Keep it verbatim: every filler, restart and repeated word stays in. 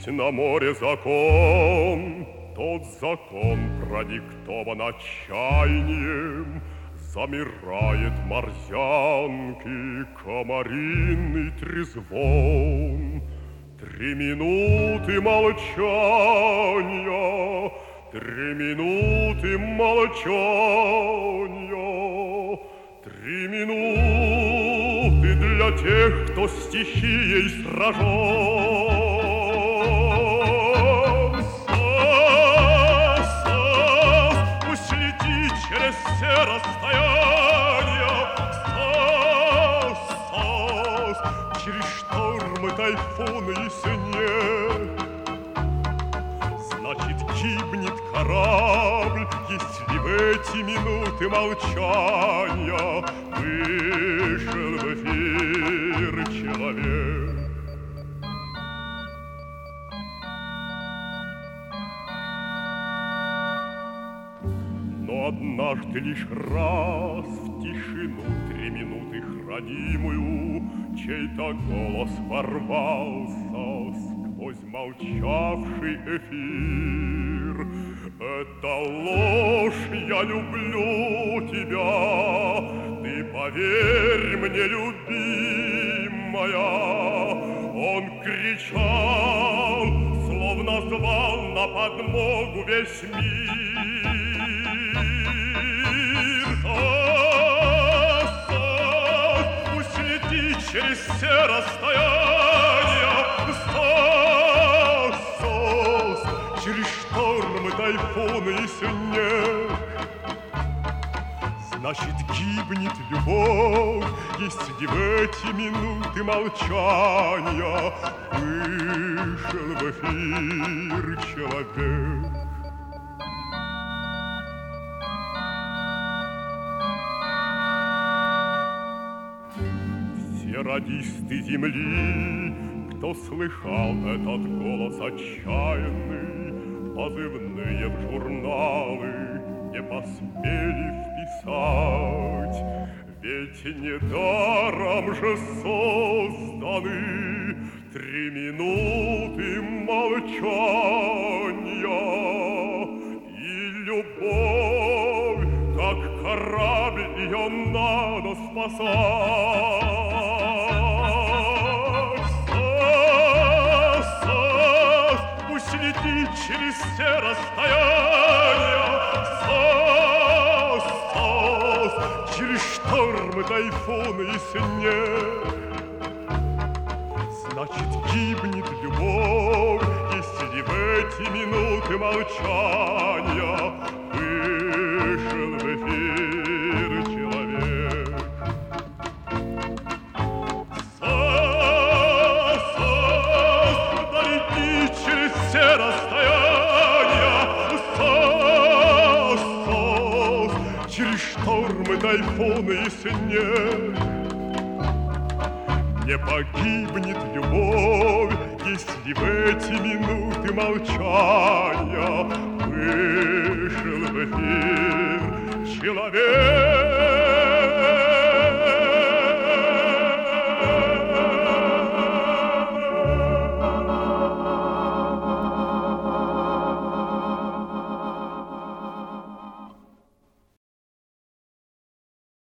Есть на море закон, тот закон продиктован отчаянием. Замирает морзянки комаринный трезвон. Три минуты молчания, три минуты молчания, три минуты для тех, кто стихией сражен. Через все расстояния, Стас, Стас, через штормы, тайфуны и снег. Значит, гибнет корабль, если в эти минуты молчания вышел в эфир человек. Но однажды лишь раз в тишину три минуты хранимую чей-то голос ворвался сквозь молчавший эфир. Это ложь, я люблю тебя, ты поверь мне, любимая. Он кричал, словно звал на подмогу весь мир. Через все расстояния, Стас, Стас, через штормы, тайфуны и снег. Значит, гибнет любовь, если в эти минуты молчания вышел в эфир человек. Радисты земли, кто слыхал этот голос отчаянный, позывные в журналы не поспели вписать. Ведь недаром же созданы три минуты молчания. И любовь, как корабль, ее надо спасать. Через все расстояния, Стас, Стас, через штормы, тайфуны и снег. Значит, гибнет любовь, если в эти минуты молчания вышел в эфир человек. Стас, Стас, дойди через все расстояния, через штормы, тайфуны и снег. Не погибнет любовь, если в эти минуты молчания вышел в эфир человек.